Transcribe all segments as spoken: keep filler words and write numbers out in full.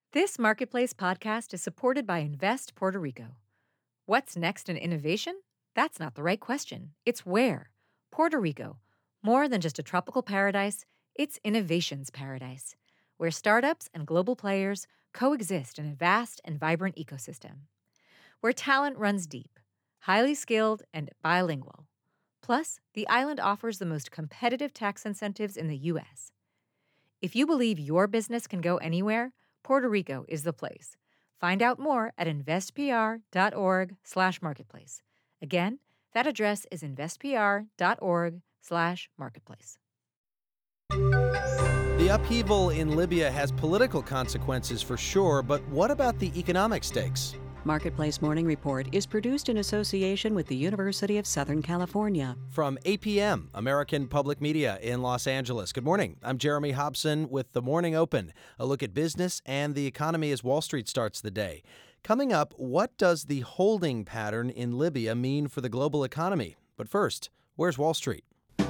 This Marketplace podcast is supported by Invest Puerto Rico. What's next in innovation? That's not the right question. It's where. Puerto Rico. More than just a tropical paradise, it's innovation's paradise, where startups and global players coexist in a vast and vibrant ecosystem. Where talent runs deep, highly skilled, and bilingual. Plus, the island offers the most competitive tax incentives in the U S. If you believe your business can go anywhere, Puerto Rico is the place. Find out more at investpr.org slash marketplace. Again, that address is investpr.org slash marketplace. The upheaval in Libya has political consequences for sure, but what about the economic stakes? Marketplace Morning Report is produced in association with the University of Southern California. From A P M, American Public Media in Los Angeles. Good morning. I'm Jeremy Hobson with The Morning Open, a look at business and the economy as Wall Street starts the day. Coming up, what does the holding pattern in Libya mean for the global economy? But first, where's Wall Street?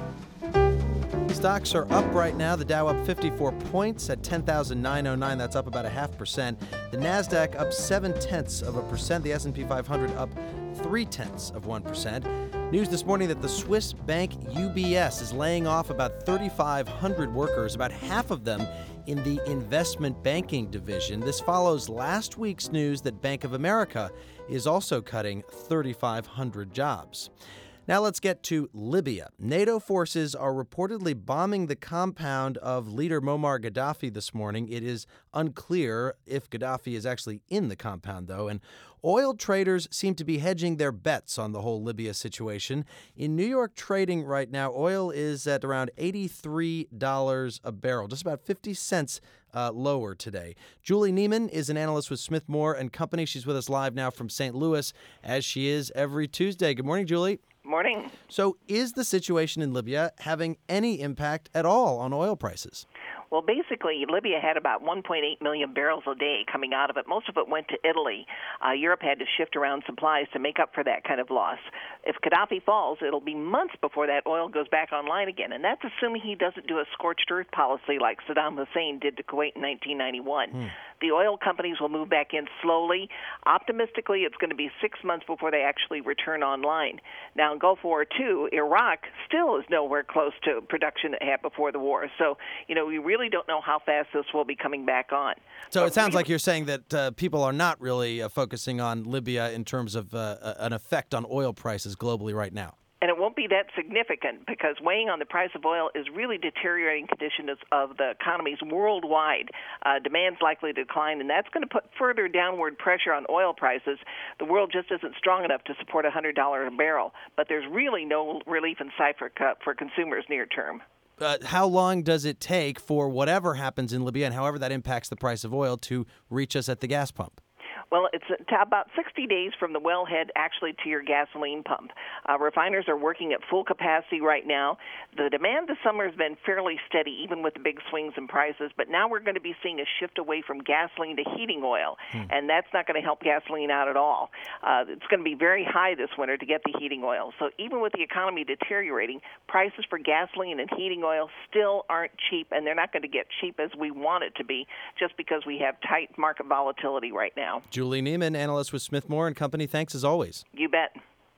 Stocks are up right now. The Dow up fifty-four points at ten thousand nine hundred nine. That's up about a half percent. The Nasdaq up seven tenths of a percent. The S and P five hundred up three tenths of one percent. News this morning that the Swiss bank U B S is laying off about thirty-five hundred workers, about half of them in the investment banking division. This follows last week's news that Bank of America is also cutting thirty-five hundred jobs. Now let's get to Libya. NATO forces are reportedly bombing the compound of leader Muammar Gaddafi this morning. It is unclear if Gaddafi is actually in the compound, though, and oil traders seem to be hedging their bets on the whole Libya situation. In New York trading right now, oil is at around eighty-three dollars a barrel, just about fifty cents uh, lower today. Julie Neiman is an analyst with Smith Moore and Company. She's with us live now from Saint Louis, as she is every Tuesday. Good morning, Julie. Morning. So is the situation in Libya having any impact at all on oil prices? Well, basically, Libya had about one point eight million barrels a day coming out of it. Most of it went to Italy. Uh, Europe had to shift around supplies to make up for that kind of loss. If Gaddafi falls, it'll be months before that oil goes back online again, and that's assuming he doesn't do a scorched earth policy like Saddam Hussein did to Kuwait in nineteen ninety-one. Hmm. The oil companies will move back in slowly. Optimistically, it's going to be six months before they actually return online. Now, in Gulf War Two, Iraq still is nowhere close to production it had before the war. So, you know, we really don't know how fast this will be coming back on. So but it sounds really, like you're saying that uh, people are not really uh, focusing on Libya in terms of uh, an effect on oil prices globally right now. And it won't be that significant because weighing on the price of oil is really deteriorating conditions of the economies worldwide. Uh, demand's likely to decline, and that's going to put further downward pressure on oil prices. The world just isn't strong enough to support one hundred dollars a barrel, but there's really no relief in sight for, for consumers near term. Uh, how long does it take for whatever happens in Libya and however that impacts the price of oil to reach us at the gas pump? Well, it's about sixty days from the wellhead actually to your gasoline pump. Uh, refiners are working at full capacity right now. The demand this summer has been fairly steady, even with the big swings in prices, but now we're going to be seeing a shift away from gasoline to heating oil, hmm. and that's not going to help gasoline out at all. Uh, it's going to be very high this winter to get the heating oil. So even with the economy deteriorating, prices for gasoline and heating oil still aren't cheap, and they're not going to get cheap as we want it to be just because we have tight market volatility right now. Julie Neiman, analyst with Smith Moore and Company. Thanks as always. You bet.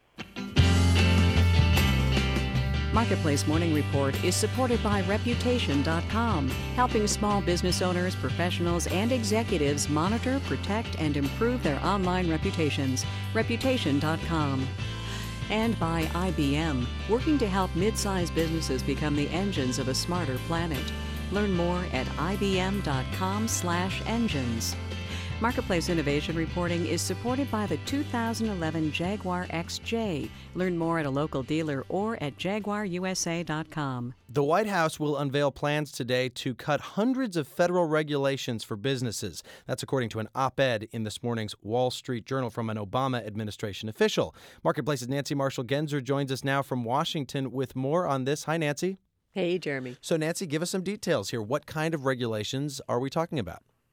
Marketplace Morning Report is supported by Reputation dot com, helping small business owners, professionals, and executives monitor, protect, and improve their online reputations. Reputation dot com. And by I B M, working to help mid-sized businesses become the engines of a smarter planet. Learn more at I B M dot com slash engines. Marketplace Innovation Reporting is supported by the two thousand eleven Jaguar X J. Learn more at a local dealer or at jaguar u s a dot com. The White House will unveil plans today to cut hundreds of federal regulations for businesses. That's according to an op-ed in this morning's Wall Street Journal from an Obama administration official. Marketplace's Nancy Marshall-Genzer joins us now from Washington with more on this. Hi, Nancy. Hey, Jeremy. So, Nancy, give us some details here. What kind of regulations are we talking about?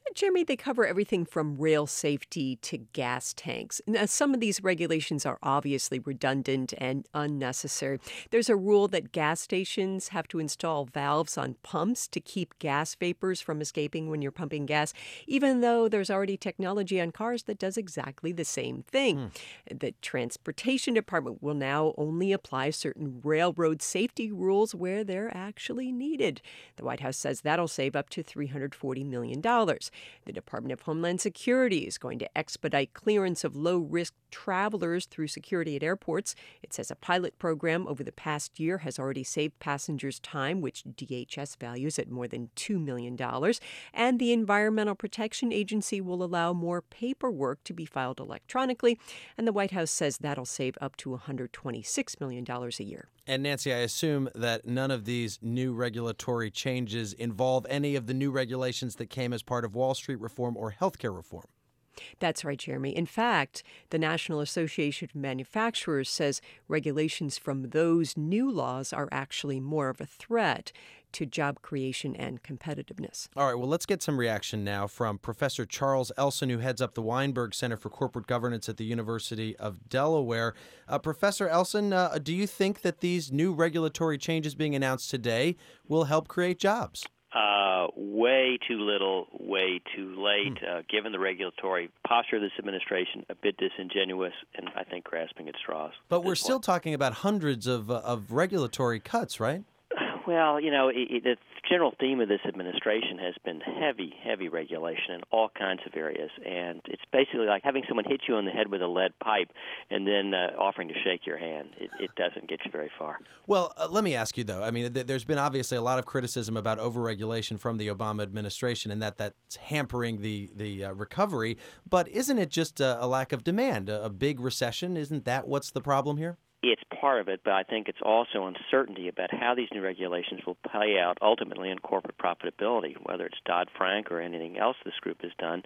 Jeremy, they cover everything from rail safety to gas tanks. Now, some of these regulations are obviously redundant and unnecessary. There's a rule that gas stations have to install valves on pumps to keep gas vapors from escaping when you're pumping gas, even though there's already technology on cars that does exactly the same thing. Hmm. The Transportation Department will now only apply certain railroad safety rules where they're actually needed. The White House says that'll save up to three hundred forty million dollars. The Department of Homeland Security is going to expedite clearance of low-risk travelers through security at airports. It says a pilot program over the past year has already saved passengers time, which D H S values at more than two million dollars. And the Environmental Protection Agency will allow more paperwork to be filed electronically. And the White House says that'll save up to one hundred twenty-six million dollars a year. And Nancy, I assume that none of these new regulatory changes involve any of the new regulations that came as part of Wall Street reform or healthcare reform. That's right, Jeremy. In fact, the National Association of Manufacturers says regulations from those new laws are actually more of a threat to job creation and competitiveness. All right, well, let's get some reaction now from Professor Charles Elson, who heads up the Weinberg Center for Corporate Governance at the University of Delaware. Uh, Professor Elson, uh, do you think that these new regulatory changes being announced today will help create jobs? Uh, way too little, way too late, Hmm. uh, given the regulatory posture of this administration, a bit disingenuous, and I think grasping at straws. But we're still talking about hundreds of, uh, of regulatory cuts, right? Well, you know, it, it, the general theme of this administration has been heavy, heavy regulation in all kinds of areas. And it's basically like having someone hit you on the head with a lead pipe and then uh, offering to shake your hand. It, it doesn't get you very far. Well, uh, let me ask you, though. I mean, th- there's been obviously a lot of criticism about overregulation from the Obama administration and that that's hampering the, the uh, recovery. But isn't it just a, a lack of demand, a, a big recession? Isn't that what's the problem here? It's part of it, but I think it's also uncertainty about how these new regulations will play out ultimately in corporate profitability, whether it's Dodd-Frank or anything else this group has done.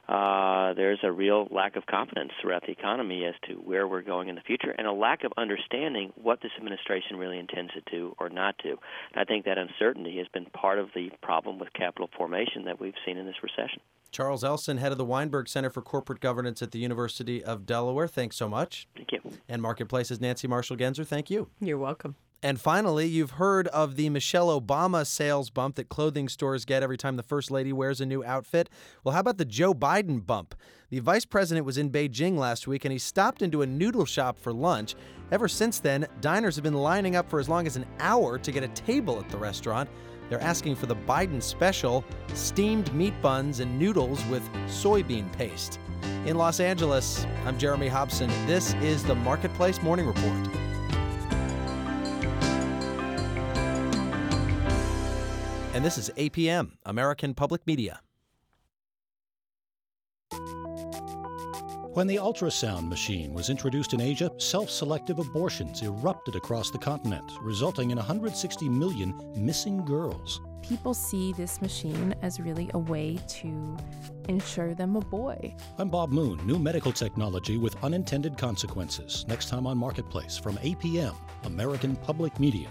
Uh, there's a real lack of confidence throughout the economy as to where we're going in the future and a lack of understanding what this administration really intends to do or not do. And I think that uncertainty has been part of the problem with capital formation that we've seen in this recession. Charles Elson, head of the Weinberg Center for Corporate Governance at the University of Delaware. Thanks so much. Thank you. And Marketplace's Nancy Marshall-Genzer, thank you. You're welcome. And finally, you've heard of the Michelle Obama sales bump that clothing stores get every time the First Lady wears a new outfit. Well, how about the Joe Biden bump? The vice president was in Beijing last week, and he stopped into a noodle shop for lunch. Ever since then, diners have been lining up for as long as an hour to get a table at the restaurant. They're asking for the Biden special, steamed meat buns and noodles with soybean paste. In Los Angeles, I'm Jeremy Hobson. This is the Marketplace Morning Report. And this is A P M, American Public Media. When the ultrasound machine was introduced in Asia, self-selective abortions erupted across the continent, resulting in one hundred sixty million missing girls. People see this machine as really a way to ensure them a boy. I'm Bob Moon. New medical technology with unintended consequences. Next time on Marketplace from A P M, American Public Media.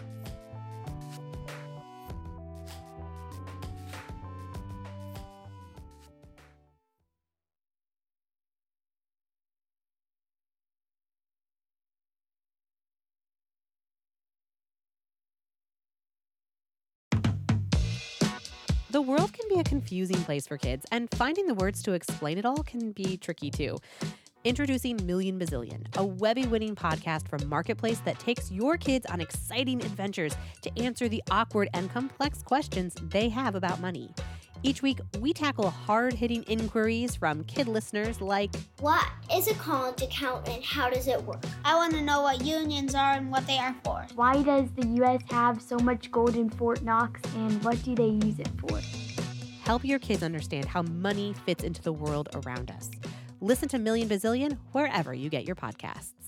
The world can be a confusing place for kids, and finding the words to explain it all can be tricky too. Introducing Million Bazillion, a Webby-winning podcast from Marketplace that takes your kids on exciting adventures to answer the awkward and complex questions they have about money. Each week, we tackle hard-hitting inquiries from kid listeners like, what is a college account and how does it work? I want to know what unions are and what they are for. Why does the U S have so much gold in Fort Knox and what do they use it for? Help your kids understand how money fits into the world around us. Listen to Million Bazillion wherever you get your podcasts.